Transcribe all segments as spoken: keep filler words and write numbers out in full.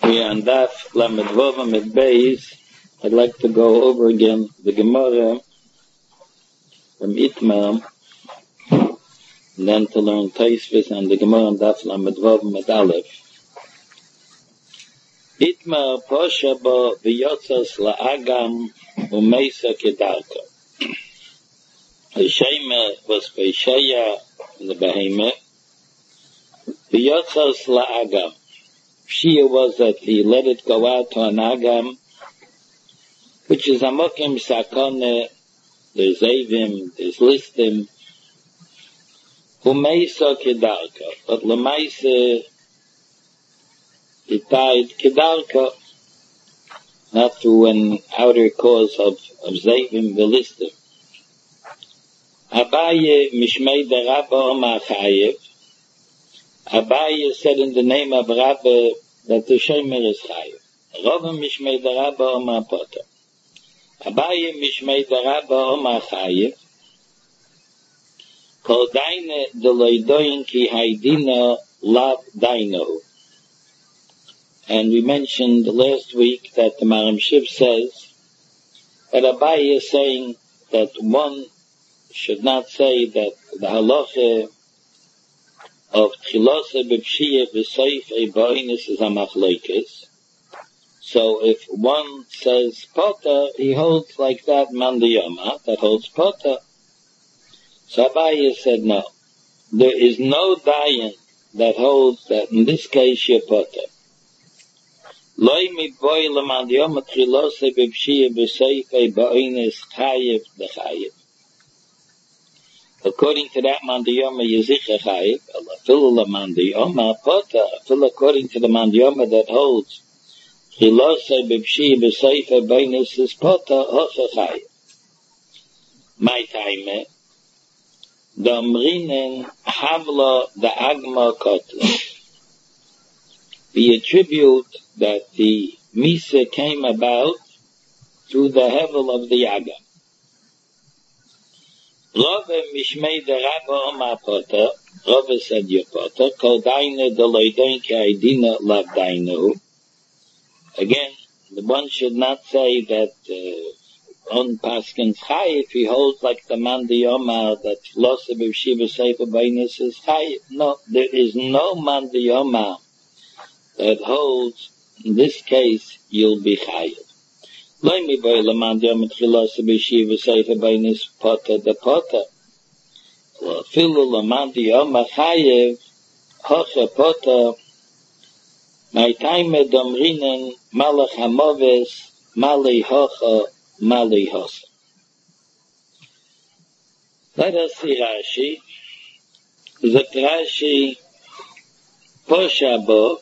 We are on Daf Lamed Vav Amud Beis. I'd like to go over again the Gemara from Itmar, and then to learn Taisvis and the Gemara on Daf Lamed Vav Amud Aleph. Itmar Posha Bo V'yotzos La'agam U'meisa Kedarka. The Shema was Peishaya in the Behemoth. V'yotzos La'agam. Shia was that he let it go out to an agam, which is amokim sakone, there's avim, there's listim, umeisa kedarka, but lemaisa, it died kedarka, not through an outer cause of, of zavim, the listim. Abaye mishmei de rabba oma chayev. Abaye said in the name of Rabba that the Shemer is Chayev. Rabba Mishmei the Rabba Oma Potter. Abaye Mishmei the Rabba Oma Chayev. Kol Daine de Loidoin ki Haidina Lav Daino. And we mentioned last week that the Maram Shiv says that Abaye is saying that one should not say that the halacha of Chilose B'Pshiyah B'Seif Eiboinis is a machlokes. So if one says Potter, he holds like that Mandiyama, that holds Potter. So Abaye said no. There is no dayan that holds that in this case you're Potter. Loi mi boy le Mandiyama Chilose B'Pshiyah B'Seif Eiboinis Chayev D'Chayev. According to that Mandiyoma Yezicha Chayiv, Filu Mandiyoma Pota, Filu according to the Mandiyoma that holds Chilose B'Pshiyah B'Seifa Beinus is Pota Hocha Chayiv. My time, the Amrinen Havla the Agma Kotla. We attribute that the Misa came about through the Hevel of the Agam. Rove Mishmei de Rabba Oma Potter, Rove said your Potter, Kol Daine de Loidoin ki Haidina Lav Dainu. Again, the one should not say that uh, on Paskin's Chayiv, he holds like the Mandiyoma that Losse B'Shiva Seifa Beinus is Chayiv. No, there is no Mandiyoma that holds, in this case, you'll be Chayiv. Loi mi boy le Mandiyoma Chilose B'Shiva Seifa Beinus Potter de Potter. Filu le Mandiyoma Chayev Hoche Potter. My time domrinen Malach Hamoves Mali Hoche Mali Hosse. Let us see Rashi. Zok Rashi Posha Bo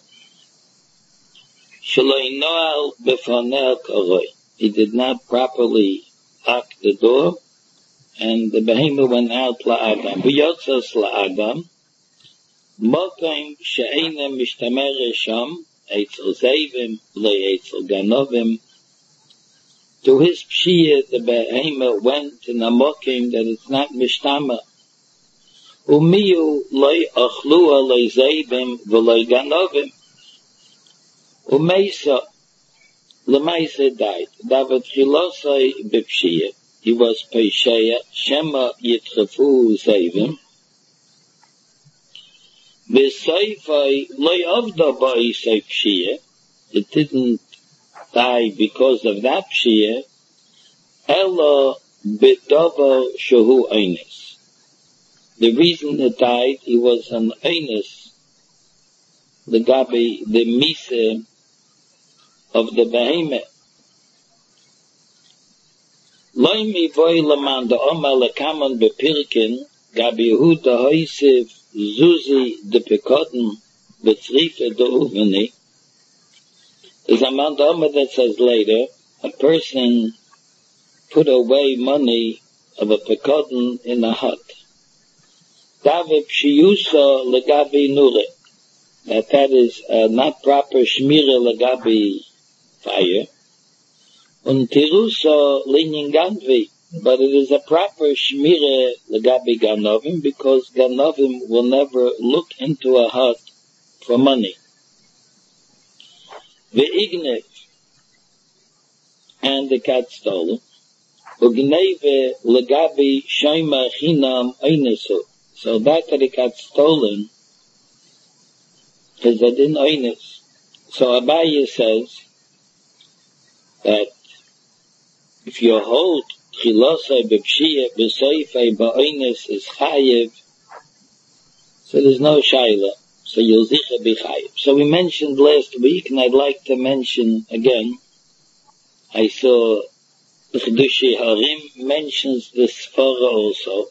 Shaloi Noal Befonel Koroi. He did not properly lock the door, and the behemoth went out la'agam. V'yotzos la'agam, mokim she'ena mishtamer resham, eitzel zevim, le'etzel ganovim. To his pshiyah, the behemoth went in a mokim that it's not mishtamer. Umiyu lo'i achlua le'zevim, v'lo'i ganovim. Umeisa, Lemaisa died. David Chilosai B'Pshiyah. He was Peishaya. Shema Yitchafu Zevim. V'Seifai Loi Avda Ba'isai Pshiyah. It didn't die because of that Pshiyah. Ella B'Dovo Shehu Einis. The reason it died, he was an Einis. The Gabi, the Misa of the behemoth. Loi mi voy leman de oma lekamon bepirkin, gabi Yehuda hoisiv zuzi de pekoten betrife de uveni. There's a man de oma that says later, a person put away money of a pekoten in a hut. David pshiyusa legabi nure. That that is uh, not proper shmira legabi fire. Und tirusa linyin ganvi. But it is a proper shmira legabi ganovim, because ganovim will never look into a hut for money. Ve'ignev, and the cat stolen. Ugneve legabi shoyma chinam oinesu. So that the cat stolen is a din oines. So Abaye says that if you hold chilosai b'pshiyah b'soifei ba'oines is chayiv, so there's no shaila. So you'll zicha be chayiv. So we mentioned last week, and I'd like to mention again, I saw the Chedushi Harim mentions the Sfara also.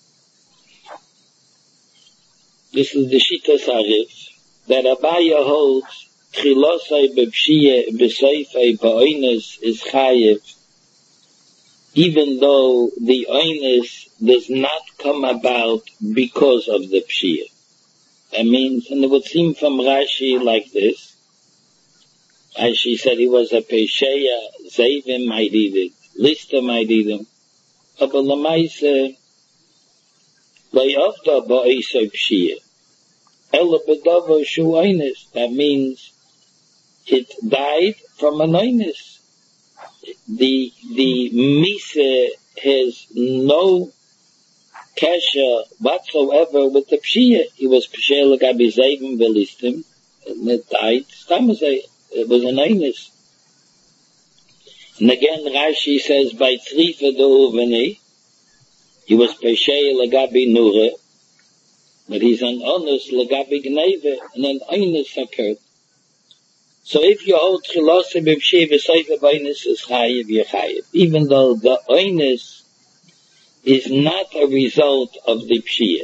This is the Shitas Arif, that Abaya holds Chilosai b'pshiyah b'soifei ba'oines is chayiv, even though the oines does not come about because of the pshiyah. That means, and it would seem from Rashi like this, Rashi said he was a pesheya, Zevim might eat it, Lista might eat him, but Lamaisa, Layavda ba'isai pshiyah, Ela b'davo shu oines, that means it died from an oines. The, the Misa has no kesha whatsoever with the Pshiyah. He was Pshiyah l'gabi Zayvim v'listim, and it died. It was an Einis. And again, Rashi says, by Tzrifa d'Uveni, he was Pshiyah l'gabi Nura, but he's an Onus l'gabi Gneva, and an Einis occurred. So if you hold Chilosai b'pshiyah b'soifei ba'oines is chayiv, you're chayiv. Even though the oines is not a result of the pshiyah.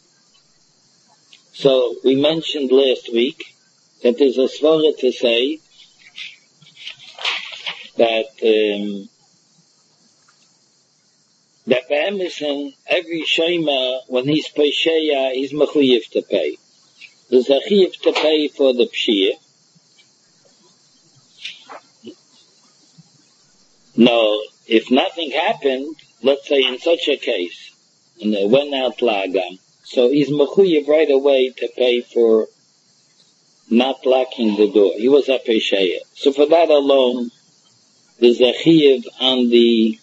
So we mentioned last week that there's a svara to say that um, that be'emison, every shema, when he's pesheya, he's mechuyev to pay. There's a chiyev to pay for the pshiyah. Now, if nothing happened, let's say in such a case, and it went out lagam, so he's mechuyev right away to pay for not locking the door. He was a pesheya. So for that alone, there's a chiyev on the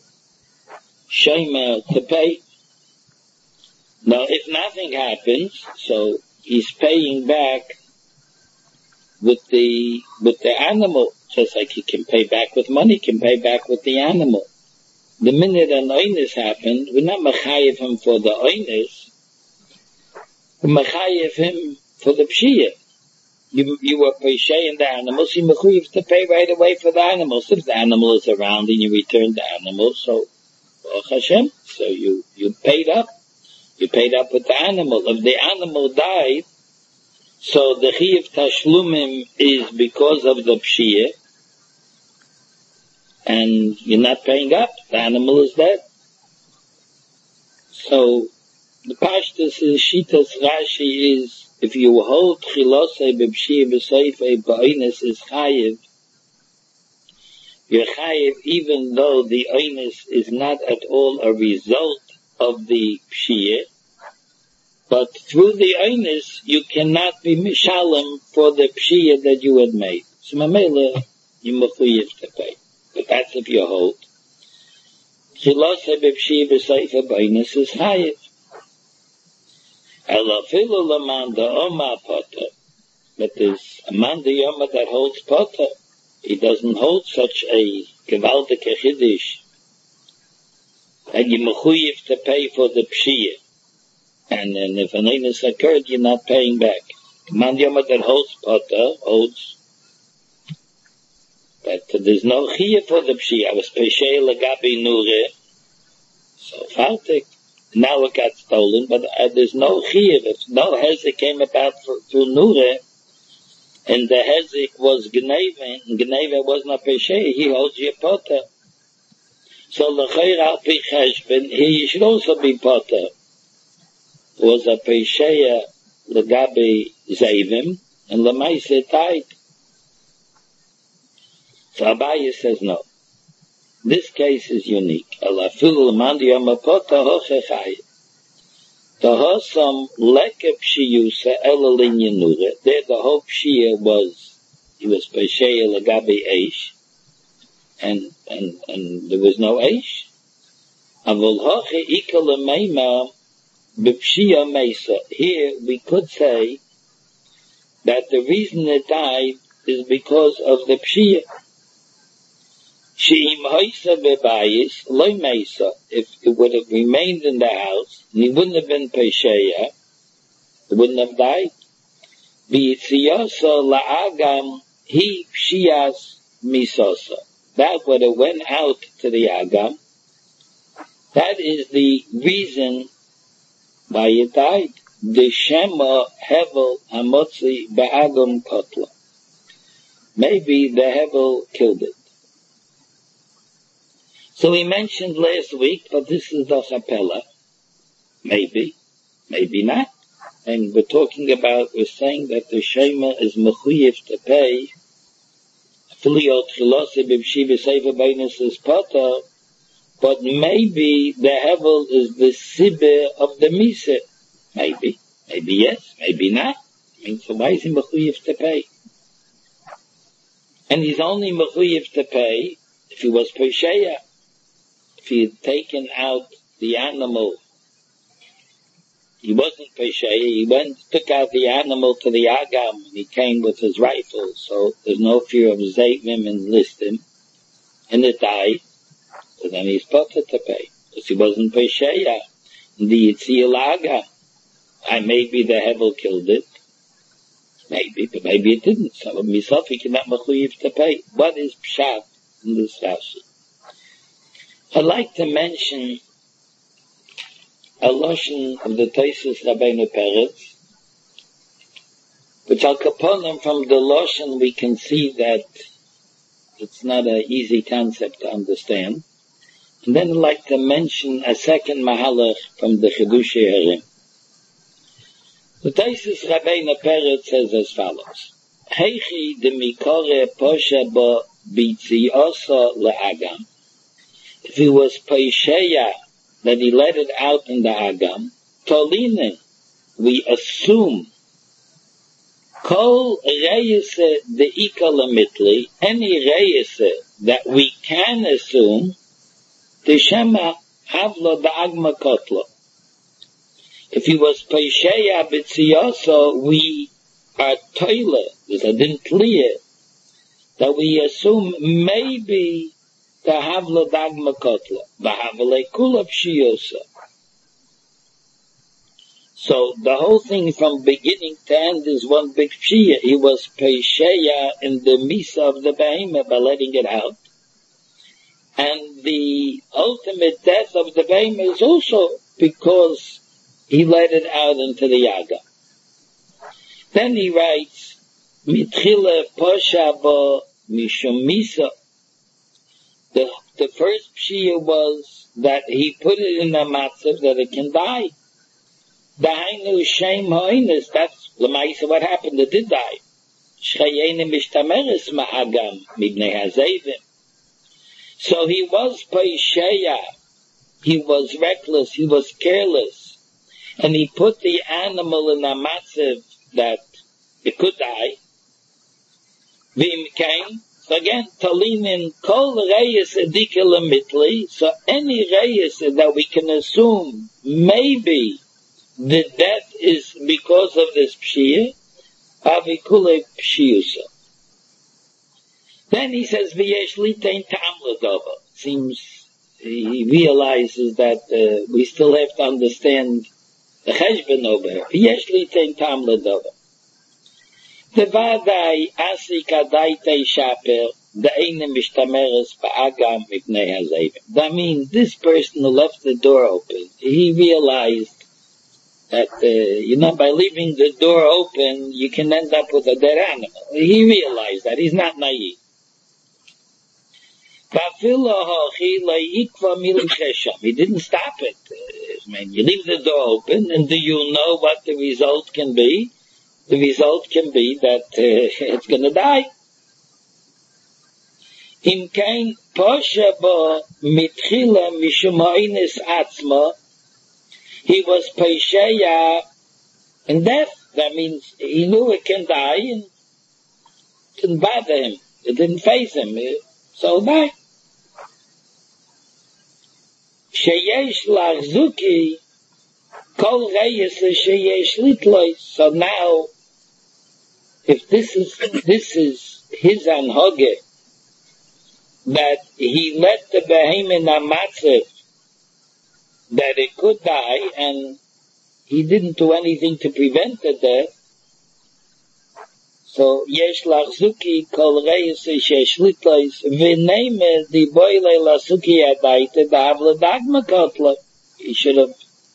shema to pay. Now, if nothing happens, so he's paying back with the with the animal. Just like he can pay back with money, he can pay back with the animal. The minute an oines happened, we're not mechayev him for the oines, we're mechayev him for the pshiyah. You, you were paying the animals, you mechayev to pay right away for the animals. If the animal is around and you return the animal, so, Baruch Hashem, so you, you paid up. You paid up with the animal. If the animal died, so the chiyuv tashlumim is because of the pshiyah, and you're not paying up. The animal is dead. So the pashtus is shitas Rashi is if you hold chilosai b'pshiyah b'soifei ba'oines is chayiv, you're chayiv even though the oines is not at all a result of the pshiyah. But through the oines, you cannot be mishalem for the pshiyah that you had made. So mamela, you mechuyev to pay. But that's if you hold. Chilosai b'pshiyah b'soifei ba'oines is chayiv. Elafilu laman da'oma pota. But there's a man da'oma that holds pota. He doesn't hold such a gewaltige chiddush. And you mechuyev to pay for the pshiyah. And then if an illness occurred, you're not paying back. Man Yoma that holds Potter holds that there's no chiyah for the pshiyah. I was peshei legabi nure. So fartik. Now it got stolen, but uh, there's no chiyah. If no hezek came about for, through nure, and the hezek was gneva, and gneva was not peshei, he holds your Potter. So l'chayr al pi cheshbon, he should also be Potter. Was a pesheya legabi zayvim, and lemaise died. So Abaye says no. This case is unique. Alafilu l'mandi amapota hochechai. The hosam lekep shiyusa elalin yenura. There the whole pshiyah was he was Pesheya Lagabi Eish, and, and, and there was no Eish. Avol Hoche Ika L'meima B'Pshia Mesa. Here we could say that the reason it died is because of the Pshia. She'im Hoysa Bebayis Loy Mesa. If it would have remained in the house, and he wouldn't have been Pesheya, it wouldn't have died. B'Yitziyasa La'agam Hi Pshias Misosa. That would have went out to the Agam. That is the reason why it died. The Shema Hevel Hamotzi Ba'agam Kotla. Maybe the Hevel killed it. So we mentioned last week, but this is the Chapella. Maybe, maybe not. And we're talking about, we're saying that the Shema is mechuyev to pay. Filiot Chilose B'Pshiva Sefer Beinus is Potter, but maybe the Hevel is the Sibbe of the Misa. Maybe. Maybe yes, maybe not. I mean, so why is he mechuyev to pay? And he's only mechuyev to pay if he was Pesheya. If he had taken out the animal, he wasn't Pesheya, he went, took out the animal to the Agam, and he came with his rifle, so there's no fear of Zayvim and Listim, and it died, so then he's put to pay, because he wasn't Pesheya. The Yitzil Agam, I maybe the Hevel killed it, maybe, but maybe it didn't, so himself he cannot mechuyev to pay. What is Pshat in this Rashi? I'd like to mention a lashon of the Taisus Rabbeinu Peretz, which Al Kaponim from the lashon we can see that it's not an easy concept to understand. And then I'd like to mention a second mahalach from the Chidushei Harim. The Taisus Rabbeinu Peretz says as follows: Heichi de mikore posha ba b'tziyosa le'agam. If he was Pesheya, that he let it out in the Agam, Tolinen, we assume, Kol Reyese de Ikalamitli, any Reyese that we can assume, the Shema Havla da Agma Kotla. If he was Pesheya B'tziyoso, we are Toile, there's a din clear, that we assume maybe the Havla Dagma Kotla, the Havla Kula Pshiosa. So the whole thing from beginning to end is one big Pshia. He was Pesheya in the Misa of the Behemoth by letting it out. And the ultimate death of the Behemoth is also because he let it out into the Yaga. Then he writes, Mitchila Poshaba Mishum Misa. The, the first pshia was that he put it in a matzav that it can die. Dahainu shem ha'inus, that's l'maisa what happened, it did die. Shchayene mishtameres ma'agam mibnei hazevim. So he was Pesheya, he was reckless, he was careless, and he put the animal in a matzav that it could die. Vim came. So again, Talinin kol reyes edikela mitli. So any reyes that we can assume maybe the death is because of this pshia, avikule pshiusa. Then he says v'yesh litain tam ladova. Seems he realizes that uh, we still have to understand the cheshbon over here. V'yesh litain tam ladova. The vadai asik adaitei shaper the eine mishtameres ba'agam mipnei hazevim. That means this person who left the door open, he realized that uh, you know by leaving the door open you can end up with a dead animal. He realized that he's not naive. He didn't stop it. I mean, you leave the door open, and do you know what the result can be? The result can be that uh, it's going to die. Im kein posha bo mitchila mishum ha'inus atzma, he was pesheya in death. That means he knew it can die, and didn't bother him. It didn't faze him. So bye. Sheyesh lachzuki kol reyes sheyesh litlois. So now, if this is this is his anhoge, that he let the behemoth amatzif, that it could die, and he didn't do anything to prevent the death. So yesh lachzuki kol reyes sheyesh litlois v'neime di boile lachzuki adaita davle dagma kotla. He should have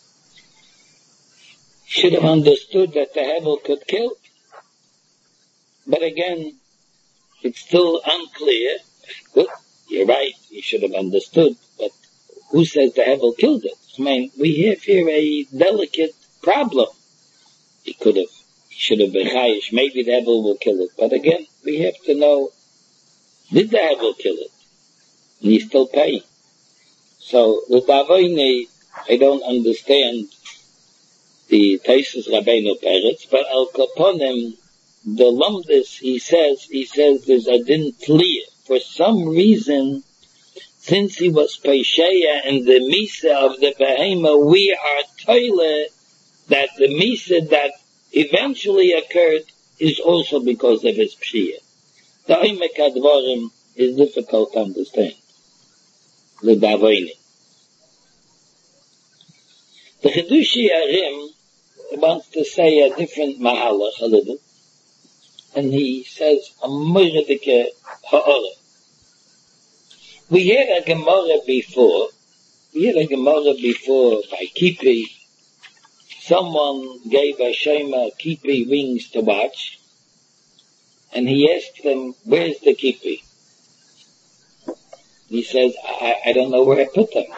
should have understood that the hevel could kill. But again, it's still unclear. Good, you're right, he should have understood, but who says the hevel killed it? I mean, we have here a delicate problem. He could have, he should have been chayish, maybe the hevel will kill it. But again, we have to know, did the hevel kill it? And he's still paying. So, with Avoyne, I don't understand the Taisus Rabbeinu Peretz, but Al Kaponim, the Lumdis, he says, he says there's a din clear. For some reason, since he was Pesheya and the Misa of the Behema, we are toile that the Misa that eventually occurred is also because of his Pshia. The Oimek Advarim is difficult to understand. The Davoini. The Chidushi Arim wants to say a different Mahalach a little. And he says, a Mordeke Ha'ora. We had a Gemara before, we had a Gemara before by Kipi. Someone gave a Shema Kipi rings to watch, and he asked them, where's the Kipi? He says, I, I don't know where I put them.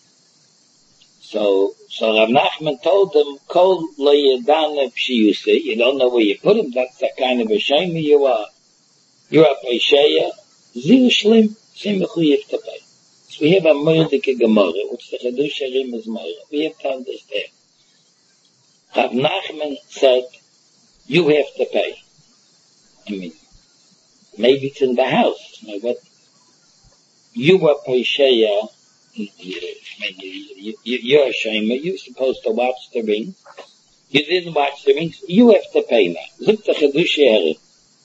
So, so Rav Nachman told them, Kol lo yedane pshiyuse, you don't know where you put them, that's the kind of a shame you are. You are Pesheya, zil shlim, sim mechuyev to pay. So we have a Mordeke Gemara, which the Chidush Arim is Mora. We have to understand. Rav Nachman said, you have to pay. I mean, maybe it's in the house. You know, but you are Pesheya, You, you, you, you're a shamer. You're supposed to watch the rings. You didn't watch the rings. You have to pay now. Look the Chidush Arim.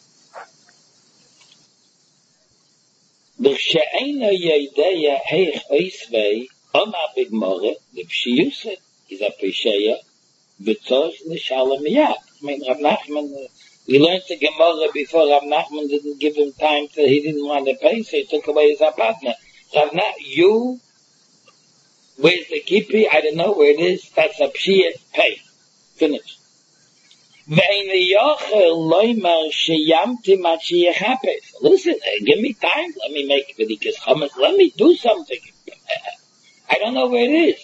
B'she'ena yedeya heich oisvei ona b'gmore l'pshiyuset is a pesheya b'tzorch l'shalom miyad. I mean, Rav Nachman, we learned the Gemara before. Rav Nachman didn't give him time to, he didn't want to pay, so he took away his partner. Rav Nachman, you, where's the kipi? I don't know where it is. That's a pshiyah, pay. Finish. Listen, give me time. Let me make Vedikas Chametz. Let me do something. I don't know where it is.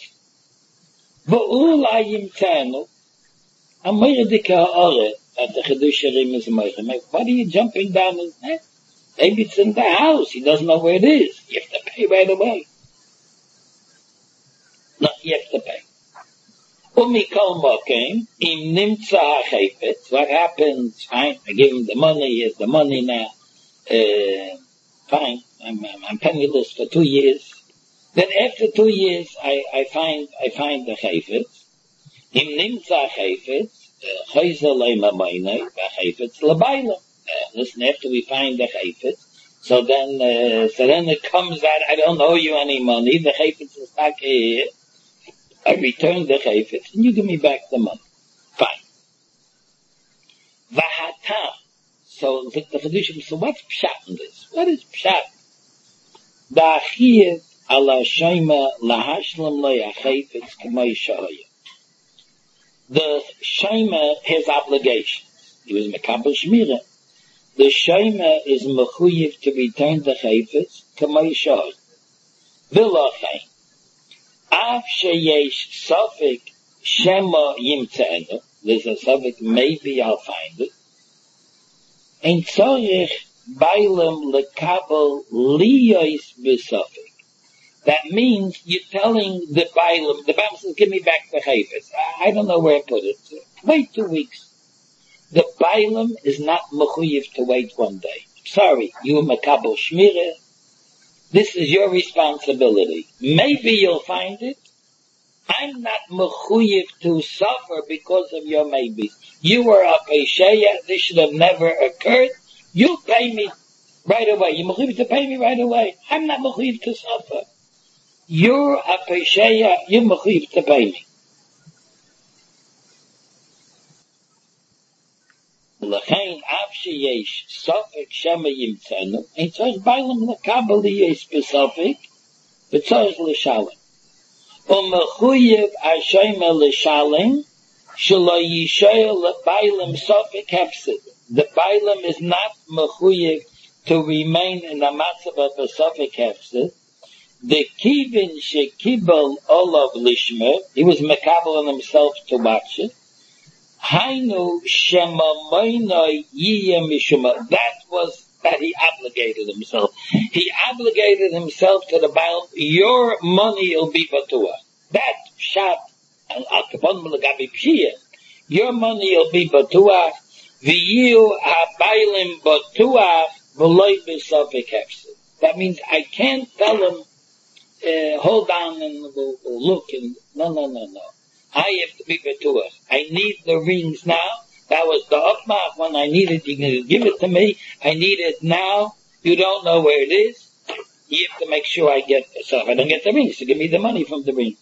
What are you jumping down his neck? Maybe it's in the house. He doesn't know where it is. You have to pay right away. No, you have to pay. Umikol Mokim, im nimtza ha'chayfetz. What happens? Fine, I give him the money, here's the money now. Uh, fine, I'm, I'm, I'm penniless for two years. Then after two years, I, I find, I find the chayfetz. Im nimtza ha'chayfetz, chayza leima moinei, v'chayfetz l'bayla. Listen, after we find the chayfetz, so then, uh, so then it comes out, I don't owe you any money, the chayfetz is back here. I return the chayfetz, and you give me back the money. Fine. V'hatam. So the, the Chidushim, so what's pshat in this? What is pshat? Da'achiyet ala shayma lahashlam loya chayfetz k'may shahaya. The shayma has obligations. He was mekabel shmira. The shayma is mechuyev to return the chayfetz k'may shahaya. V'lachay. Af sheyesh sofik shema yimtzenu. There's a sofik, maybe I'll find it. Ein tzorich bailem lekabel liyois b'sofik. That means you're telling the bailem, the bailem says, give me back the chayfetz. I, I don't know where I put it. Wait two weeks. The Bailam is not mechuyev to wait one day. Sorry, you makabel shmira. This is your responsibility. Maybe you'll find it. I'm not mechuyev to suffer because of your maybes. You were a peisheya. This should have never occurred. You pay me right away. You're mechuyev to pay me right away. I'm not mechuyev to suffer. You're a peisheya. You're mechuyev to pay me. L'chein av sheyesh sofek shema yimtzenu, ein tzorch bailam l'kabel yesh besofek, v'tzorch l'shalem. U'mechuyev ashayma l'shalem, shelo yishoyel l'bailam sofek hefsid. The bailam is not mechuyev to remain in the matzav of a sofek hefsid. The kivin shekibel olav lishmer, he was mekabel on himself to watch it. Hainu shemamoinoi yiyeh mishuma. That was that he obligated himself. He obligated himself to the Baal. Your money will be batua. That shat al kapon l'gabi pshia. Your money will be batua. V'yiu habaylim batua v'loi b'sofek hefsid. That means I can't tell him, uh, hold on and we'll, we'll look and no, no, no, no. I have to be betuach. I need the rings now. That was the upmark when I needed. You're going to give it to me. I need it now. You don't know where it is. You have to make sure I get it. So if I don't get the rings, so give me the money from the rings.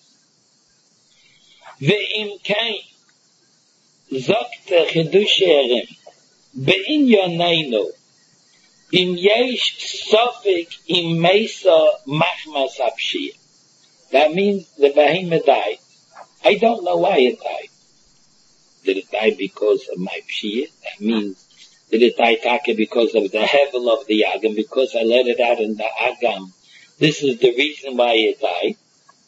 Ve'im kain zokte chidush erim be'in yoneinu im yesh sofik im mesa machmas apshir. That means the behemoth died. I don't know why it died. Did it die because of my pshiyah? That means, did it die taka because of the hevel of the agam, because I let it out in the agam? This is the reason why it died.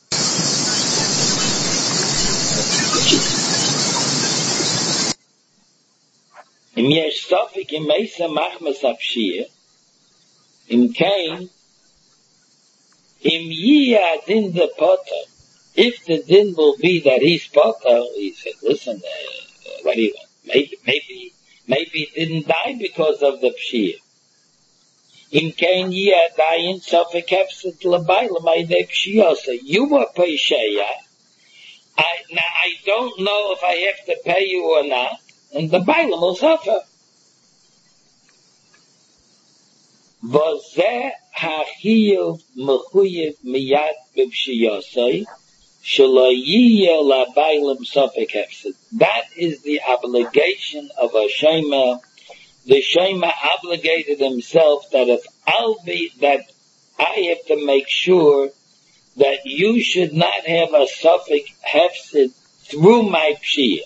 Im yesh sofik im meisa machmas apshiyah, im kain, im yiyah din the potter. If the din will be that he's potter, he said, listen, uh, what do you want? Maybe, maybe, maybe it didn't die because of the pshiyah. In kain yiyah dayin sofek hefset l'bayla ma'idei pshiyasa. You were peisheya. I, now I don't know if I have to pay you or not, and the bayla will suffer. V'zeh ha'chiyuv mechuyev miyad b'pshiyasai. That is the obligation of a shema. The shema obligated himself that if I'll be, that I have to make sure that you should not have a suffix hefsid through my pshiyah.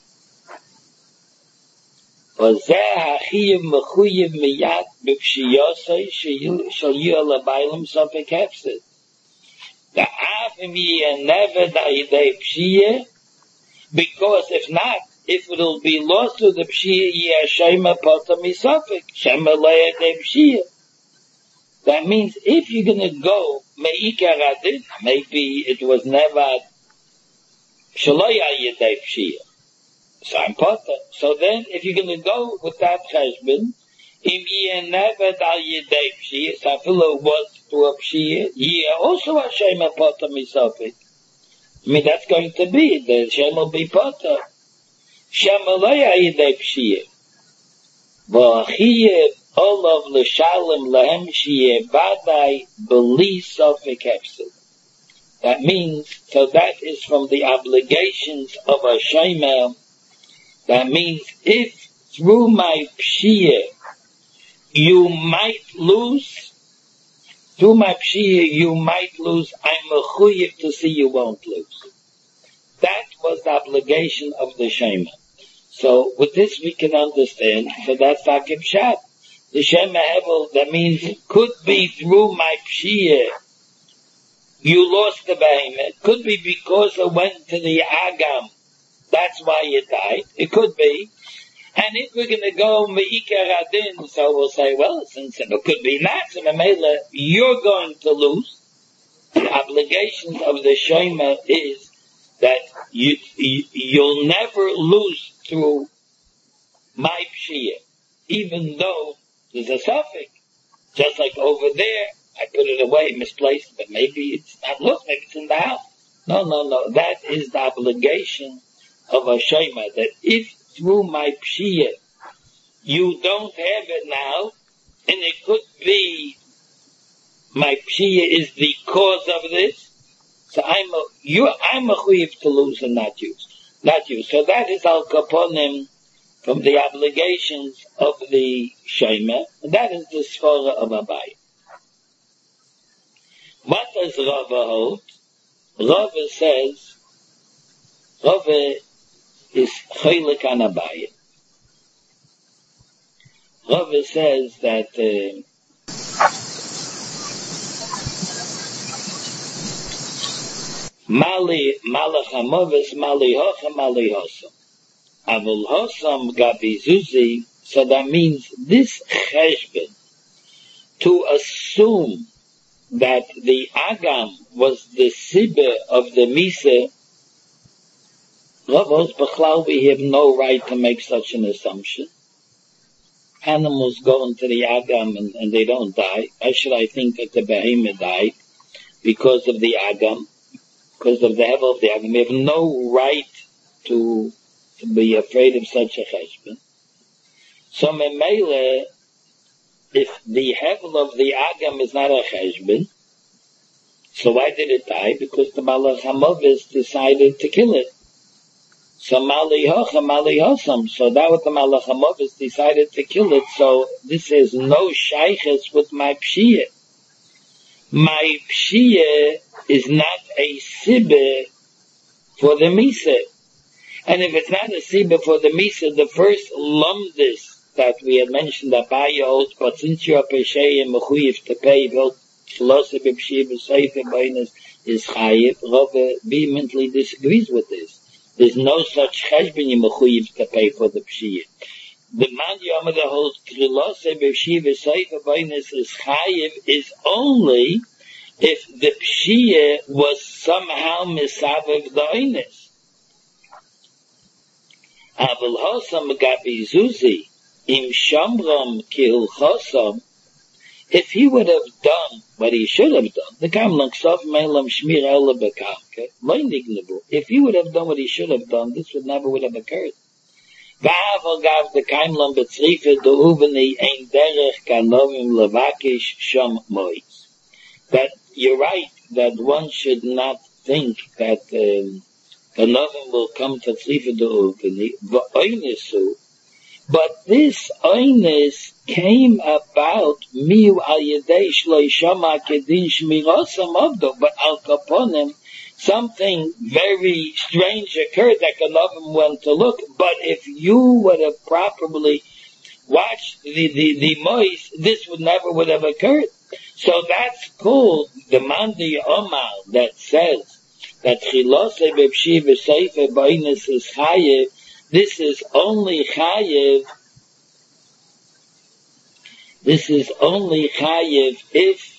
The avim never the pshiyah, because if not, if it will be lost to the pshiyah, yeh shema potam misafik shema leya de pshiyah. That means if you're going to go meikar adin, maybe it was never shaloya yedei pshiyah. So I'm potam. So then, if you're going to go with that cheshbon, im yeh never dal yedei pshiyah, so afilo was to a pshiyah, yeh also a shema potam misafik. I mean, that's going to be, the Shem will be potter. Shem alaya yidei pshiyah. V'achiyev olav l'shalem lahem shiyeh badai b'li sofek hefsid. That means, so that is from the obligations of a shemer. That means, if through my pshiyah you might lose, through my pshiyah you might lose, I'm mechuyev to see you won't lose. That was the obligation of the shema. So with this we can understand, so that's Akib Shat. The shema hevel, that means it could be through my pshiyah you lost the behemoth. Could be because it went to the agam. That's why you died. It could be. And if we're going to go me'ikar adin, so we'll say, well, since it could be not, so Mamela, you're going to lose. The obligations of the shema is that you, you, you'll never lose through my pshia, even though there's a suffix, just like over there, I put it away, misplaced, but maybe it's not, look, maybe it's in the house. No, no, no, that is the obligation of a shema, that if through my pshia, you don't have it now, and it could be my pshia is the cause of this, so I'm a, you, I'm a chuyiv to lose and not use. Not use. So that is al kaponim from the obligations of the shema, and that is the svara of Abaye. What does Rava hold? Rava says, Rava is chaylik an Abaye. Rava says that uh, Mali malach hamoves mali hocha mali hosam. Avul hosam gabi zuzi. So that means this cheshbon, to assume that the agam was the sibbe of the misa, Ravos B'chlal, we have no right to make such an assumption. Animals go into the agam and, and they don't die. Why should I think that the behemoth died? Because of the agam, because of the hevel of the agam. We have no right to, to be afraid of such a cheshbon. So memele, if the hevel of the agam is not a cheshbon, so why did it die? Because the malach hamovis decided to kill it. So mali hocha mali hosam. So that was the malach hamovis decided to kill it. So this is no shayches with my pshia. My pshia is not a sibbe for the misa. And if it's not a sibbe for the misa, the first lumdis that we had mentioned, that Abaye holds, but since you're a peshay and mechuyev to pay, well, philosophy of pshia b'seifer b'inus is chayiv. Rava vehemently disagrees with this. There's no such cheshbon you mechuyev to pay for the pshia. The man Yomada holds philosophy of pshia b'seifer b'inus is chayiv is only if the pshia was somehow misavev the oinus. Avul hosam gabi zuzi im shamram kil chosam. If he would have done what he should have done, the kamlang sof melam shmir ela bekamke loyniglebu. If he would have done what he should have done, this would never would have occurred. Va'aval gav the kamlang betzrife do uveni ein derech kanovim levakish sham mois. That you're right that one should not think that um, kanovim will come to tzrife do uveni va'oynesu. But this oinus came about miu al yedei shloi shama kedin shmirosam avdo, but al kaponim, something very strange occurred that Kanovim went to look. But if you would have properly watched the, the, the mois, this would never would have occurred. So that's called the Mandi Omar that says that chilosei b'pshi v'seifer b'oinus is chayev. This is only chayev. This is only chayev if.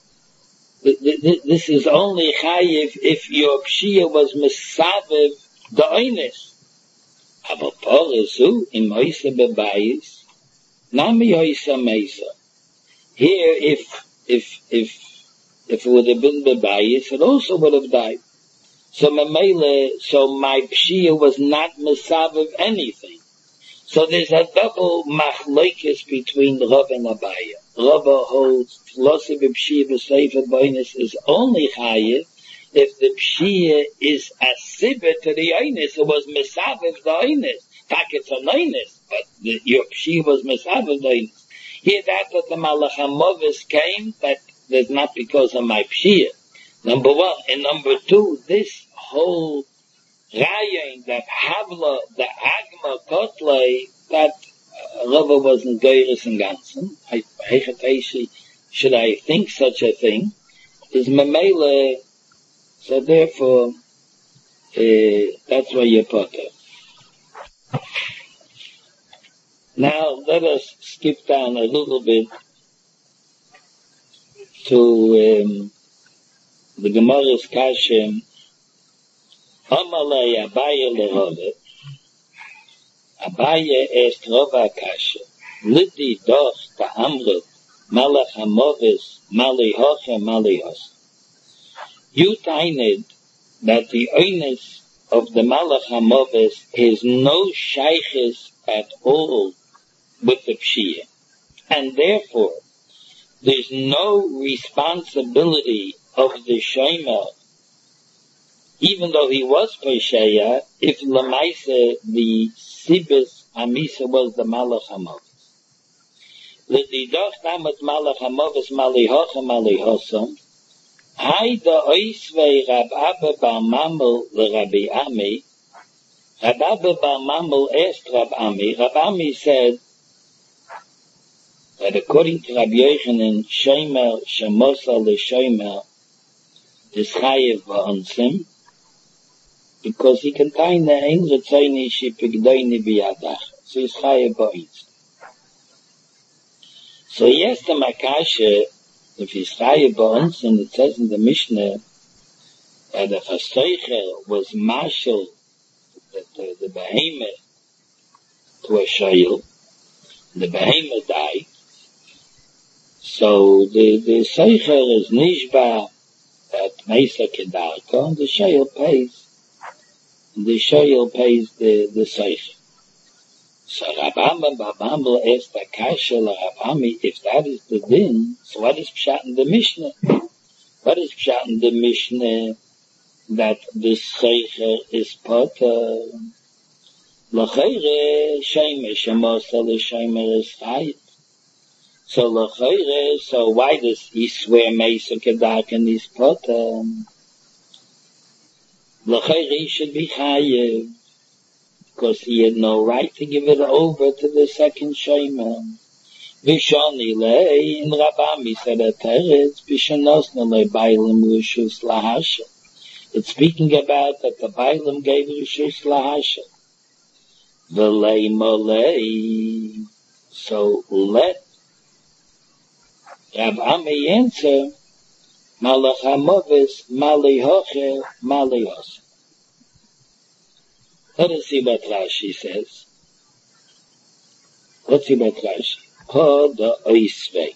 This is only chayev if your pshia was misavev the oinus. Aber poresu im oisa bebayis nami oisa meisa. Here, if if if if it would have been bebayis, it also would have died. So memele, so my pshia was not misavev anything. So there's a double machlokes between Rav and Abaye. Rav holds philosophy of pshia b'seifer b'oinus is only chayev if the pshia is a sibber to the oinus. It was misavev the oinus. Tak it's an oinus, but the, your pshia was misavev the oinus. Here that that the malach hamovis came, that that's not because of my pshia. Number one. And number two, this whole rayon, that havla, the agma kotlei, that uh, Rava wasn't geiris and ganzen. I, I, should I think such a thing? Is memele, so therefore, uh, that's why you put it. Now, let us skip down a little bit to, um, the Gemara's Kashem, Amalei Abaye leHole. Abaye est Rova Kasha. Liti doch ta'amrit Malach HaMoves Mali Hoche Mali Hos. You tained that the oinus of the Malach HaMoves is no shaykhis at all with the Pshiyah. And therefore, there's no responsibility of the Shomer, even though he was Pesheya, if Lamaisa, the Sibis Amisa was the Malach HaMoves. L'didoch tamet Malach HaMoves Mali Hocha Mali Hosam, Haida Oisvei Rab Abba Bar Mamel Rabbi Ami. Rab Abba Bar Mamel asked Rab Ami. Rab Ami said that according to Rabbi Yochanan, Shomer Shemosa LeShomer is Chayev V'Onsim, because he contained the Ein Retzoni Shepigdoini B'Yadach. So he's Chayev V'Onsim. So he asked the Makasha, if he's Chayev V'Onsim, it says in the Mishnah that if a Seicher was marshal, the, the, the behemoth, to a Shoyel, the behemoth died, so the, the Seicher is Nishba at Mesa Kedarko, and the Shoyel pays, the Shoyel pays the, the Seicher. So Rabbi Babamel asked the Kasha Rabbi, if that is the din, so what is Pshat in the Mishnah? What is Pshat in the Mishnah that the Seicher is Potter? L'chayre Shomer Shemosa LeShomer is Chayev. So l'chayre, so why does he swear Mesa Kedarko and he's Potter? L'chayre he should be Chayev, because he had no right to give it over to the second Shomer. Vishoni lei in Rabami said a teretz bishanosna le bailim rishus lahasha. It's speaking about that the bailim gave rishus lahasha. The lei molei. So let Rabami answer Malach HaMoves Mali Hoche Mali Hos. Let us see what Rashi says. Let's see what Rashi. Po the oisvei.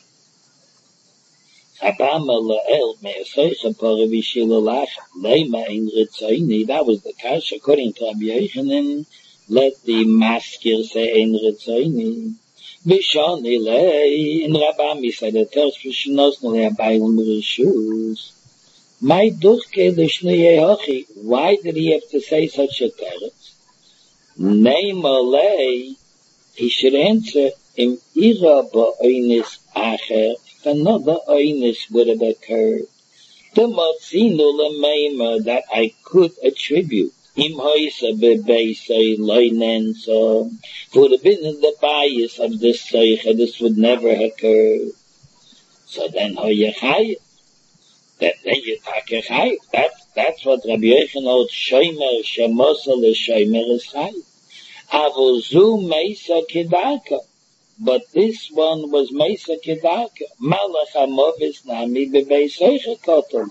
Abama la'el me'aseicha pora v'shila lach leima in ritzoini. That was the kash according to Rabbi Yochanan. Let the maskir say in ritzoini. V'shoni lei in Rabami said the terz v'shnos nolei abayim rishus. My durke l'shnei hochi. Why did he have to say such a terz? Neimalei, he should answer, im ira ba'oinis acher, if another oinis would have occurred. The motzinu l'meima that I could attribute. Im hoisa bebeisei loinenso. If it would have been in the bias of this seicha, this would never occur. So then hoyachai, that then you take a chai. That's, that's what Rabbi Yochanan holds, Shomer Shemosa LeShomer is chai. Avozu Mesa Kedarko. But this one was Mesa Kedarko. Malach HaMoves Nami Bebeisecha Kotolo.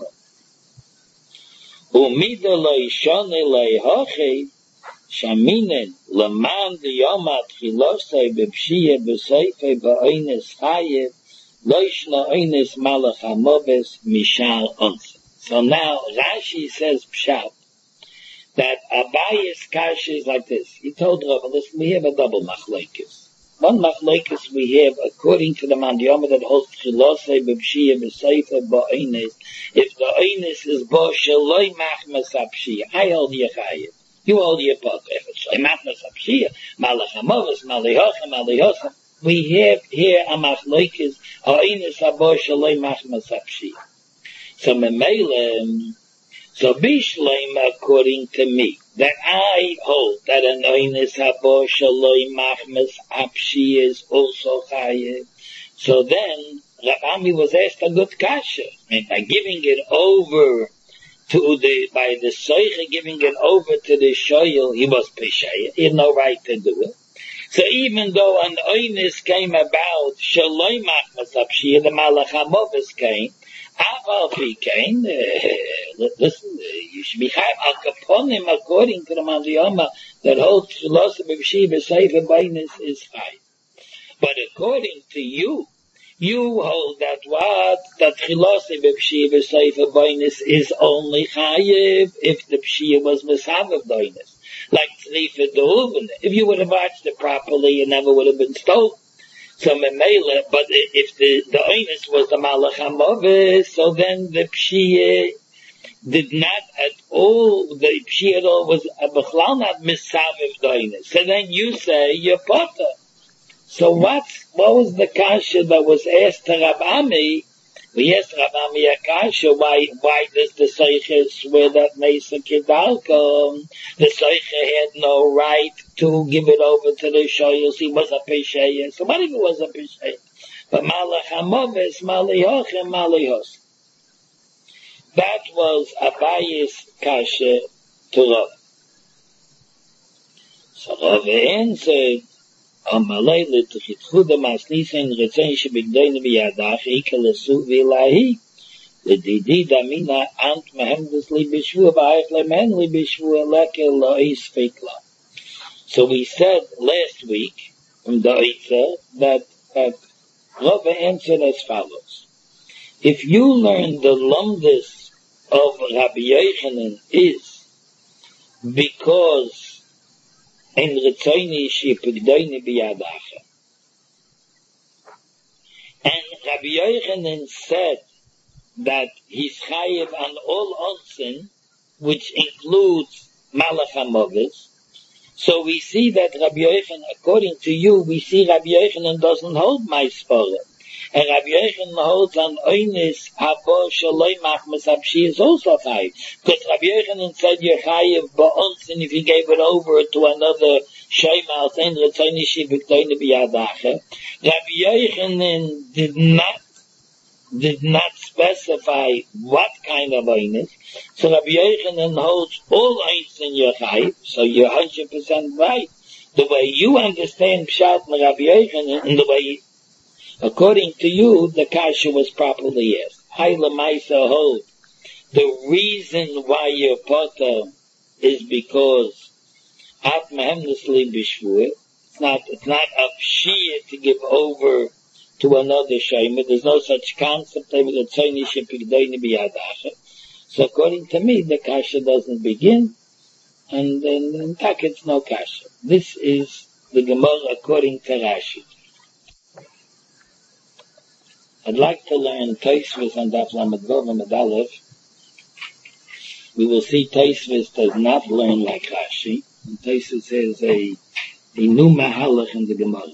Umida Leishone Leihoche Shaminen Leman Diyomat Chilosei Bepshia Beseife Ba'oines Chayev Loishna Oines Malach HaMoves Mishal Onse. So now Rashi says Pshat that Abayis Kasha is like this. He told Rav, listen, we have a double machlekes. One machlekes we have, according to the Mandiyama that holds Chilosei B'Pshiyah B'Seifa Ba'oines, if the Oines is Bo Shaloi Machmas HaPshiyah, I hold Yechayev. You hold Yepot. If it's Shaloi Machmas HaPshiyah, Malach HaMoves, Malihocha, Malihocha, we have here a machlekes, Oines Abo Shaloi Machmas HaPshiyah. So Memele, so Bishleim, according to me, that I hold that an oines habo shaloi machmas apshi is also chayev. So then, Rabbi was asked a good kasha. And by giving it over to the, by the soiche giving it over to the shoyel, he was pesheya. He had no right to do it. So even though an oines came about shaloi machmas apshi, the malach hamoves came, Aval Pikain, uh, listen, uh, you should be chayav al kaponim according to the Mandiyama that holds philosophy of Shiva Sefer Bainis is chayav. But according to you, you hold that what? That philosophy of Shiva Sefer Bainis is only chayav if the Pshia was Mesav of Bainis. Like Tzrifa Dehuvin. If you would have watched it properly, it never would have been stolen. So Memela, but if the, the Oinus was the Malach HaMoves, so then the Pshia did not at all, the Pshia at all was a Bechlal not Misaviv the Oinus. So then you say, you're Potter. So what's, what was the kasha that was asked to Rab Ami? We asked Rab Ami a kasha, why, why does the Seicha swear that Mesa Kedalko? The Seicha had no right to give it over to the Shoyos. He was a Pesheya. So what if it was a Pesheya? But Malach HaMoves, Malihoch, and Malihos. That was Abaye's kasha to Rav. So Rav answered, Amalei l'tchitchu de masnisen retzein shebigdoin biyadach ikelesu v'ilahi l'didi damina ant mehemdes li b'shvu v'ayich lemen li b'shvu eleke lo'is fikla. So we said last week from the Eitzer that that Rav answered as follows: if you learn the lumdus of Rabbi Yochanan is because in Ritzoini Shipigdoini Biyadacha. And Rabbi Yochanan said that he's chayiv on all onsen, which includes Malach HaMoves. So we see that Rabbi Yochanan, according to you, we see Rabbi Yochanan doesn't hold my spoiler. And Rabbi Yochanan holds on Oynis Habo Shaloi Machmas Abshi is also chayiv. Because Rabbi Yochanan said you're chayiv ba'ons, and if you gave it over to another Shema, then Retzoni Shibikdoini Biyadacha. Rabbi Yochanan did not, did not specify what kind of Oynis. So Rabbi Yochanan holds all Oynis in your chayiv, so you're one hundred percent right. The way you understand Pshat and Rabbi Yochanan, and the way according to you, the kasha was properly asked. I Lamaisa hold the reason why you're Potter is because at Mehemnesli Bishvuah. It's not, it's not a Pshia to give over to another Shema. There's no such concept of the Tzoni Shepigdoini Biyadacha. So according to me, the kasha doesn't begin, and then in fact it's no kasha. This is the Gemara according to Rashi. I'd like to learn Tosfos on Daf Lamed Vav and Aleph. We will see Tosfos does not learn like Rashi. And Tosfos has a, a new mahalach in the Gemara.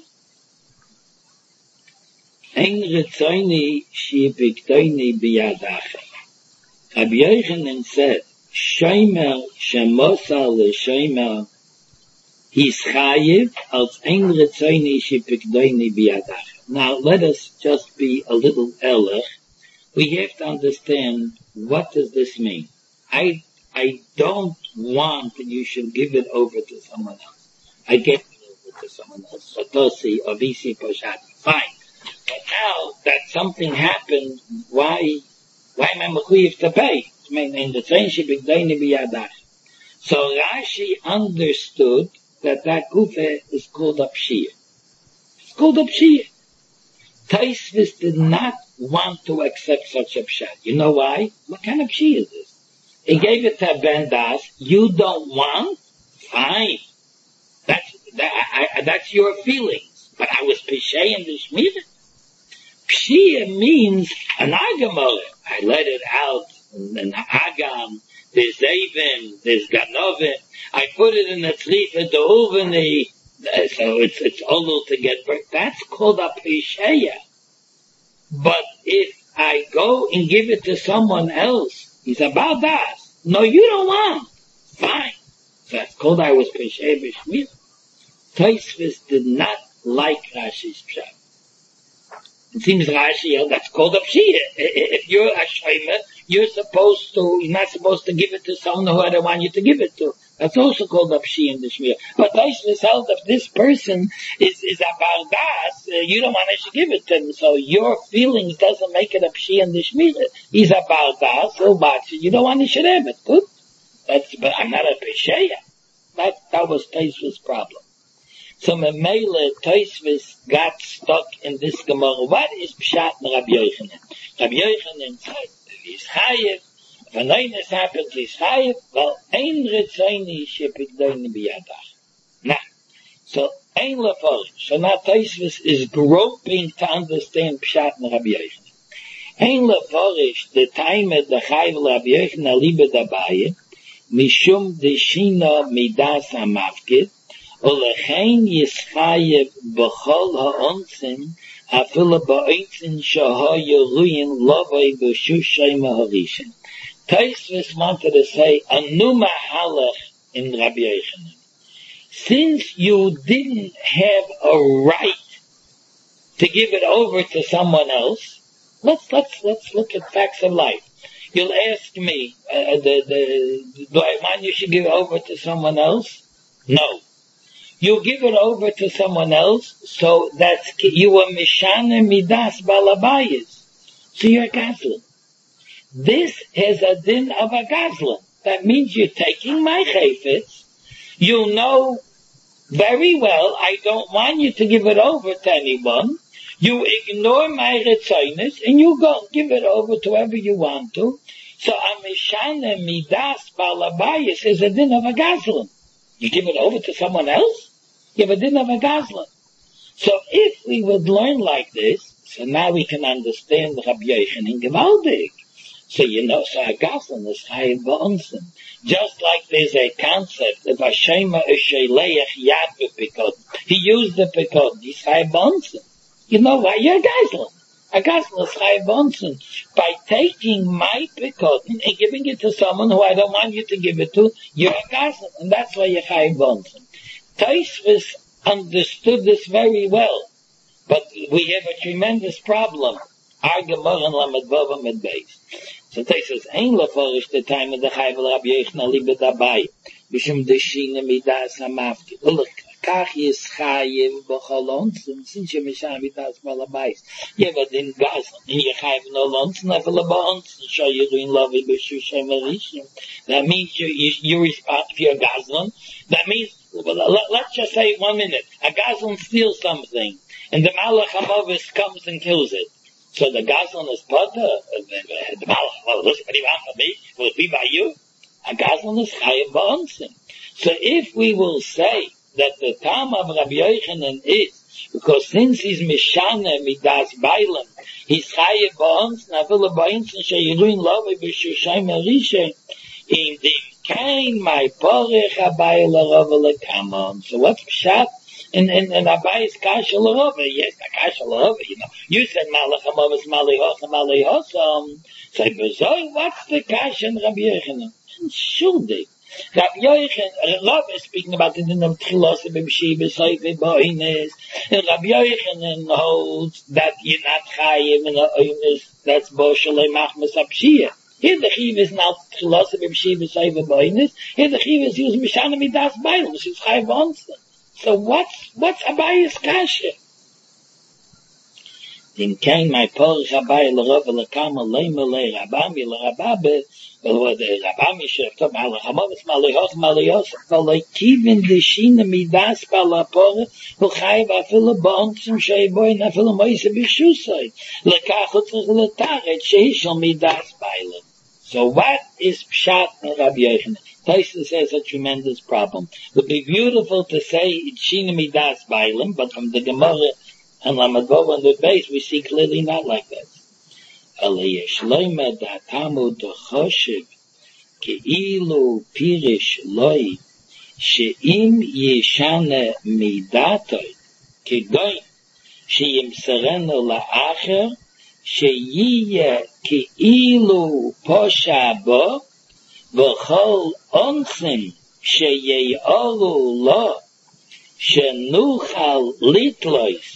Ein Retzoni Shibikdoini Biyadacha. Rabbi Yochanan said, Shomer Shemosa LeShomer, he's chayiv als ein Retzoni Shibikdoini Biyadacha. Now, let us just be a little elech. We have to understand, what does this mean? I, I don't want that you should give it over to someone else. I give it over to someone else. Satosi, Ovisi, Poshati. Fine. But now that something happened, why, why am I mechuyev to pay? I mean, in the friendship, so Rashi understood that that kufa is called a pshia. It's called a pshia. Tosfos did not want to accept such a pshat. You know why? What kind of pshia is this? He gave it to Ben Das. You don't want? Fine. That's, that, I, I, that's your feelings. But I was pishei in the shmira. Pshia means an agamole. I let it out. An agam. There's Zavin. There's Ganovin. I put it in the tzrifa dehuvin. So it's, it's all to get burnt. That's called a pisheya. But if I go and give it to someone else, he's about that. No, you don't want. Fine. So that's called I was pisheya b'shmir. Tosfos did not like Rashi's pshat. It seems Rashi, oh, that's called a pshia. If you're a shayma, you're supposed to, you're not supposed to give it to someone who I don't want you to give it to. That's also called a pshi in the shmir. But Tosfos held if this person is, is a bardas, uh, you don't want to give it to him, so your feelings doesn't make it a pshi in the shmir. He's a bardas, he'll watch it, you don't want to should have it. Good? That's, but I'm not a pesheya. That, that was Tosfos' problem. So Memele, Tosfos got stuck in this Gemara. What is Pshat and Rabbi Yochanan? Rabbi Yochanan said, he's chayiv. When eines happens, he's chayiv. Well, ein retzoni shepikdoini biyadach. Now, so ein leforish. So now Tosfos is groping to understand Pshat and Rabbi Yochanan. Ein leforish, the time of the chayiv Rabbi Yochanan libe dabaye, mishum deshina midas hamafkid, Olechein yischayev b'chol ha'onsin afilu ba'onsin shahoyu ruyin lovay b'shushay maharishin. Tosfos wanted to say a new mahalach in Rabbi Yochanan. Since you didn't have a right to give it over to someone else, let's let's let's look at facts of life. You'll ask me, uh, the, the, do I want you should give it over to someone else? No. You give it over to someone else, so that's, you are mishane midas balabayis. So you're a gazlan. This has a din of a gazlan. That means you're taking my chayfetz. You know very well I don't want you to give it over to anyone. You ignore my retzonis, and you go give it over to whoever you want to. So a mishane midas balabayis is a din of a gazlan. You give it over to someone else? Yeah, but didn't have a gazlan. So if we would learn like this, so now we can understand Rabbi Yochanan gewaldig. So you know, so a gazlan is chayiv ba'onsen. Just like there's a concept of Hashema Usheleach Yad B'Pikod. He used the Pikod, he's chayiv ba'onsen. You know why? You're a gazlan. A gazlan is chayiv ba'onsen. By taking my Pikod and giving it to someone who I don't want you to give it to, you're a gazlan. And that's why you're chayiv ba'onsen. Tosfos understood this very well, but we have a tremendous problem. Our Gemara and Lamed Vav Amud Beis. So Tosfos ein leforish the time of the Chayv Rabbi Yochanan libe dabei, b'shum deshina midas hamafki. Look, kach yischayev b'chol onsen, since you're mishan midas balabais. Yeah, but in Gaza, in your Chayv no onsen, after onsen, show you in love with B'shushay Marishim. That means you you, you respond if you're a Gazlan. That means. Well, let's just say one minute. A gazlan steals something, and the Malach HaMavis comes and kills it. So the gazlan is potter. The Malach, well, listen, what do you want from me? Will it be by you? A gazlan is chayiv ba'onsen. So if we will say that the time of Rabbi Yochanan is, because since he's mishane midas bailam, he's chayiv ba'onsen, afilu ba'onsen sheyiruin lovei b'shushay marishay, in the Kain my porech abai l'rova l'kamon. So what's pshat in in in abai's kasha l'rova? Yes, the kasha l'rova. You know, you said malach hamavis malihos malihosam. So bezoy, what's the kasha in Rabbi Yochanan? Shuldig. Rabbi Yochanan, Rav is speaking about the din of tchilos b'mshi b'soife b'oines, and Rabbi Yochanan holds that you're not chayiv in the oines. That's bo shalei machmas apshiyah. Here the chiv is not tchilas b'mshi b'soife b'oines. Here the chiv is used mishana midas b'ayim, which is chayiv onsen. So what's what's abayis kasha? Din kein my porch abay l'rov l'kama leima le rabami l'rababe. Well, the rabami shefto malach hamavis malihos malihos. Well, like kivin deshina midas balapore v'chayiv afilu b'ontzim sheiboy nafilu moise b'shusay lekachot l'taret sheishal midas b'ayim. So what is pshat in Rabbi Yochanan? Tosfos has a tremendous problem. It would be beautiful to say it's shina midas b'ayim, but from the Gemara and Lamed Vav on the base, we see clearly not like that. Alei yeshloime da'atamu d'choshev ke'ilu pirish loi she'im yeshane midatoi kegoy she'yimserenu la'acher she'yiyeh ke'ilu posha bo v'chol onsim she'ye'oru lo she'nuchal litlois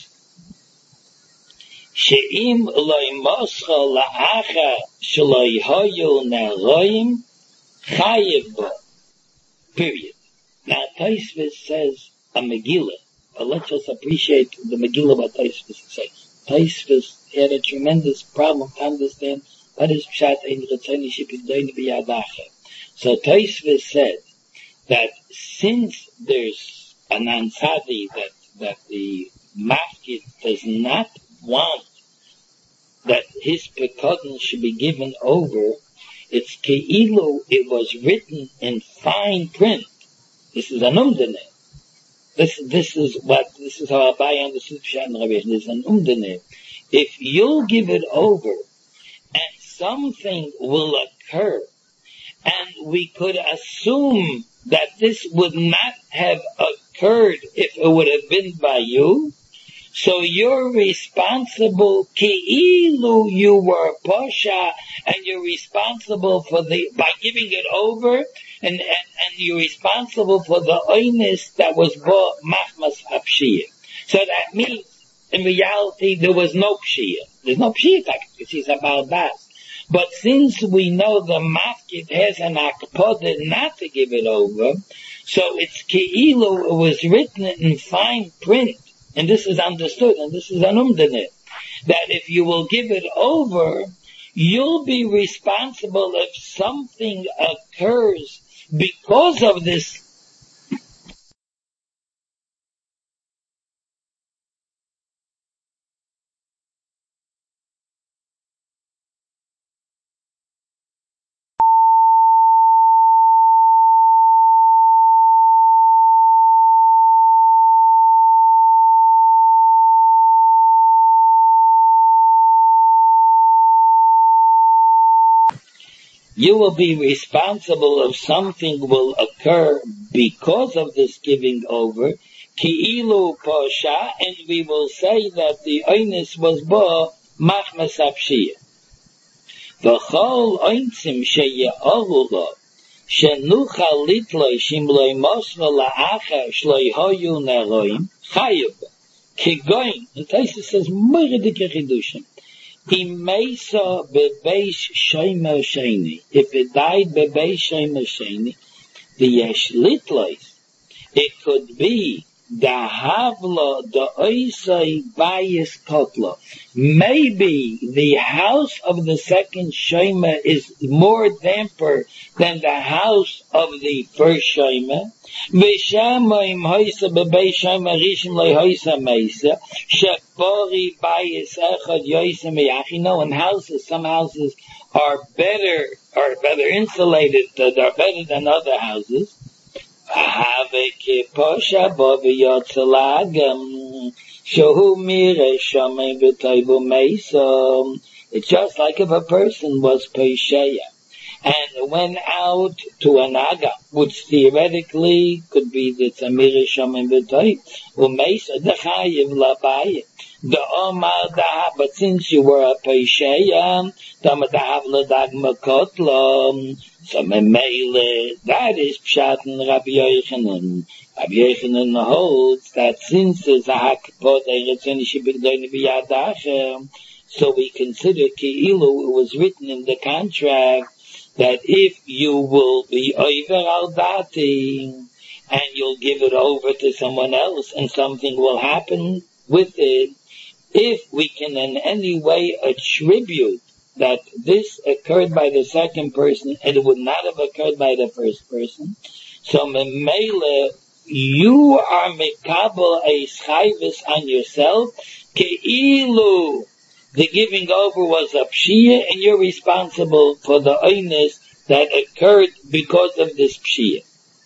she'im loy moscho la'acha sh'loy hoyu ne'roim chayiv bo. Period. Now, Tosfos says a Megillah, but let's just appreciate the Megillah what Tosfos says. Tosfos had a tremendous problem to understand what is Pshat Ein Ratzoni Shepikdoini B'Yadacha. So Tosfos said that since there's an ansadi that that the mafkid does not want that his pekadon should be given over, it's keilu it was written in fine print. This is an umdene. This this is what this is how Abai understood Pshat and Rabbi. This is an umdene. If you'll give it over, and something will occur, and we could assume that this would not have occurred if it would have been by you, so you're responsible, ki'ilu you were posha, and you're responsible for the, by giving it over, and, and, and you're responsible for the oinus that was bought machmas hapshiyah. So that means, in reality, there was no pshiyah. There's no pshiyah, because he's about that. But since we know the mafkid has an akpodah not to give it over, so it's ke'ilu, it was written in fine print, and this is understood, and this is an umdanit, that if you will give it over, you'll be responsible if something occurs because of this. You will be responsible if something will occur because of this giving over, ki'ilu posha, and we will say that the oinus was bo machmas hapshiyah. V'chol ointzim sheye'oru lo, shenuchal litloi shimloi mosra la'achar shloi hoyu neroim, chayub, kigoin, and Tosfos says, moiredike chidushim. Imesa bebeish shomer sheni. If it died bebeish shomer sheni, the yesh litlois. It could be the havla, the oisai bayis kotla. Maybe the house of the second shomer is more damper than the house of the first shomer. V'shamayim hoisa bebeish shomer rishon loy hoisa meisa. Shepori bayis echad yoisa meyach. No, in houses, some houses are better, are better insulated, that are better than other houses. It's just like if a person was Pesheya and went out to an Aga, which theoretically could be the Tzamir Shomen B'Toy, Umeisa Dechayiv Labayit. The Omar Daha, but since you were a Pesheya, Tamadahav Ladag Makotlam, so Memele, that is Pshat and Rabbi Yochanan. Rabbi Yochanan holds that since there's a Hakpot, so we consider Ki'ilu, it was written in the contract that if you will be over al dati and you'll give it over to someone else and something will happen with it, if we can in any way attribute that this occurred by the second person and it would not have occurred by the first person, so memele, you are mekabel a schayvis on yourself, keilu, the giving over was a pshiyah, and you're responsible for the oinus that occurred because of this pshiyah.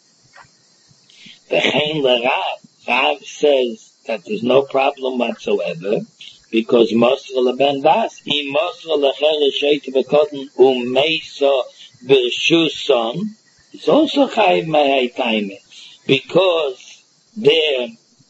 V'chein l'Rav, Rav says that there's no problem whatsoever, because Mosra leben das, im Mosra lecher sheit bekotten umeisa b'rshus son, it's also chayiv mehai taime, because there,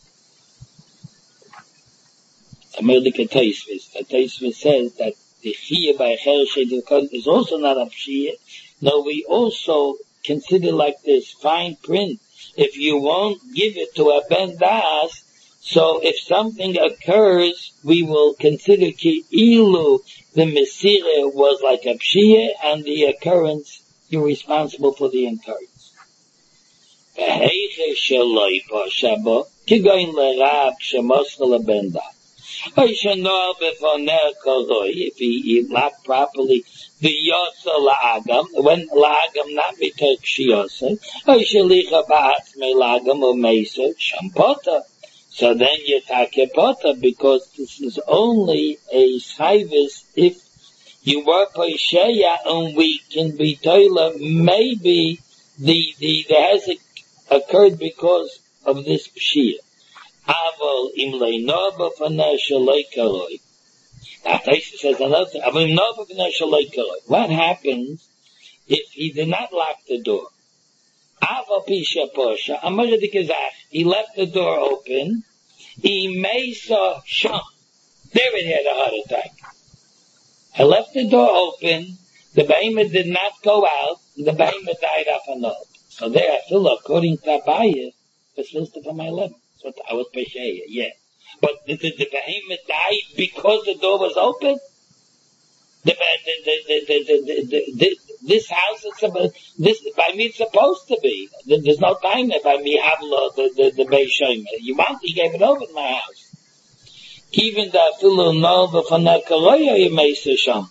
America Tosfos, the Tosfos says that the chiyah by Cher Sheit Bekotten is also not a pshiyah. No, we also consider like this fine print. If you won't give it to a ben das, so if something occurs, we will consider ki'ilu, the mesirah was like a pshiyah, and the occurrence, you're responsible for the occurrence. והיכי שלוי פושבו, כגוין לרב כשמוסר לבן דת. Or shenor befoner koroi, if he, he lacked properly the yosa la'agam, when la'agam not return kshiyose, or shelicha ba'atz me la'agam or meser, shampota. So then you take a pota, because this is only a chayvis if you were posheya and we can be toilet, maybe the, the, there has occurred because of this pshia. Aval im leino b'fanei shaloi karoi. Now Taisa says another thing. Aval im leino b'fanei shaloi karoi. What happens if he did not lock the door? Aval pisha posha. Amar dikazach. He left the door open. He meisa sham. There it had a heart attack. I left the door open. The behemoth did not go out. The behemoth died off a note. So there, I feel according to Abaye, was supposed to be my eleven. So I was Pesheya, yeah. But the, the, the behemoth died because the door was open? The, the, the, the, the, the, the, the, this house is supposed, this, by me it's supposed to be. There's no time that by me Havla, the, the, the Beis Shomer. You want, he gave it over in my house. Even the Afilu Nova from the Karoya, you may say Sham.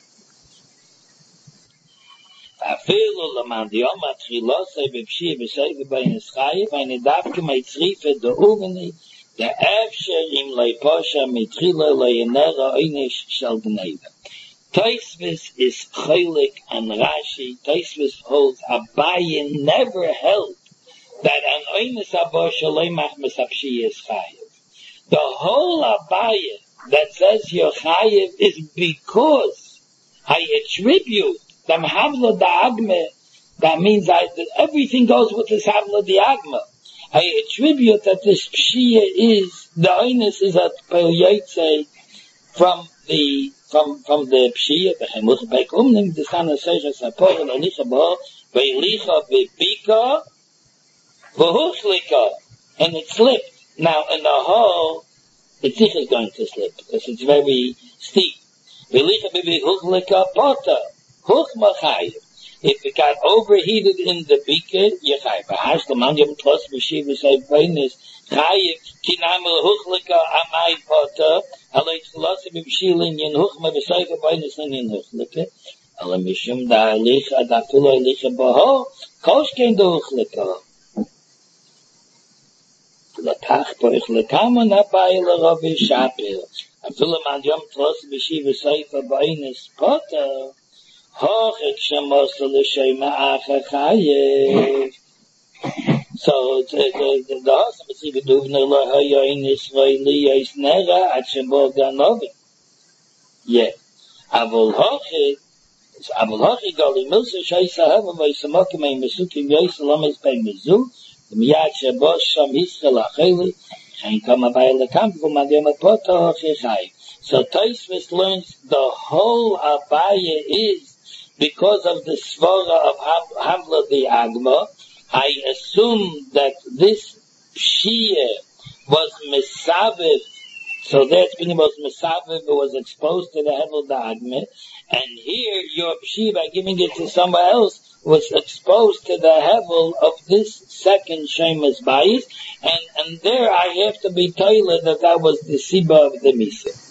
Afilu Laman, the Oma Tchilose, Bepshir, Beshev, Bein Eschayev, eine Davke, mei Zrife, der Uveni, der Efsher, im Leiposha, Mitrila, Leyenera, Oynish, Shal Gneva. Tosfos is Cholik and Rashi. Tosfos holds Abaye never held that an Oynish Abo Shaloi Machmas Apshi is Chayev. The whole Abaye that says you're Chayev is because I attribute the Havla Da'agme. That means I, that everything goes with this Havla Da'agme. I attribute that this Pshia is, the Oynish is at Pel from the from from the Pshia, the Chemuch Beik Umnim, the Sana Seja Sapor, and Anicha Bo, Veilicha Vibika, Vahuchlika, and it slipped. Now, in the hole, the tzich is going to slip, because it's very steep. Veilicha Vibika, Pota, Huchma Chayev. If it got overheated in the beaker, you chayev. Hash the man yom tlos b'shiva say b'einis chayev kinamel huchlika amay pota alei tlos b'shilin yin huchma b'sayka b'einis yin huchlika ale mishum da alicha da tulo alicha boho koshkein do huchlika latach poich lekama nabay l'ravi shapir afilo man yom tlos b'shiva say b'einis pota Hoch ekshemosel l'shema acha chayev. So the the the husband is even doing the lahayin Israeli is nera at shebo ganovi. Yeah, avol hoch, avol hoch gali milsa shaisa hava vaysamak mei mesukim yisrael is bei mizu. The miyad shebo sham Yisrael acheli. Chayin kama bayel lekamp v'madiyam apota hoch chayev. So Tosfos learns the whole Abaye is because of the svara of Havla the Agma. I assume that this Pshia was Mesaviv, so that's when it was Mesaviv, it was exposed to the Havla the Agma, and here your Pshia, by giving it to somebody else, was exposed to the Havla of this second Shemus Bayis, and, and there I have to be told that that was the Siba of the Misa.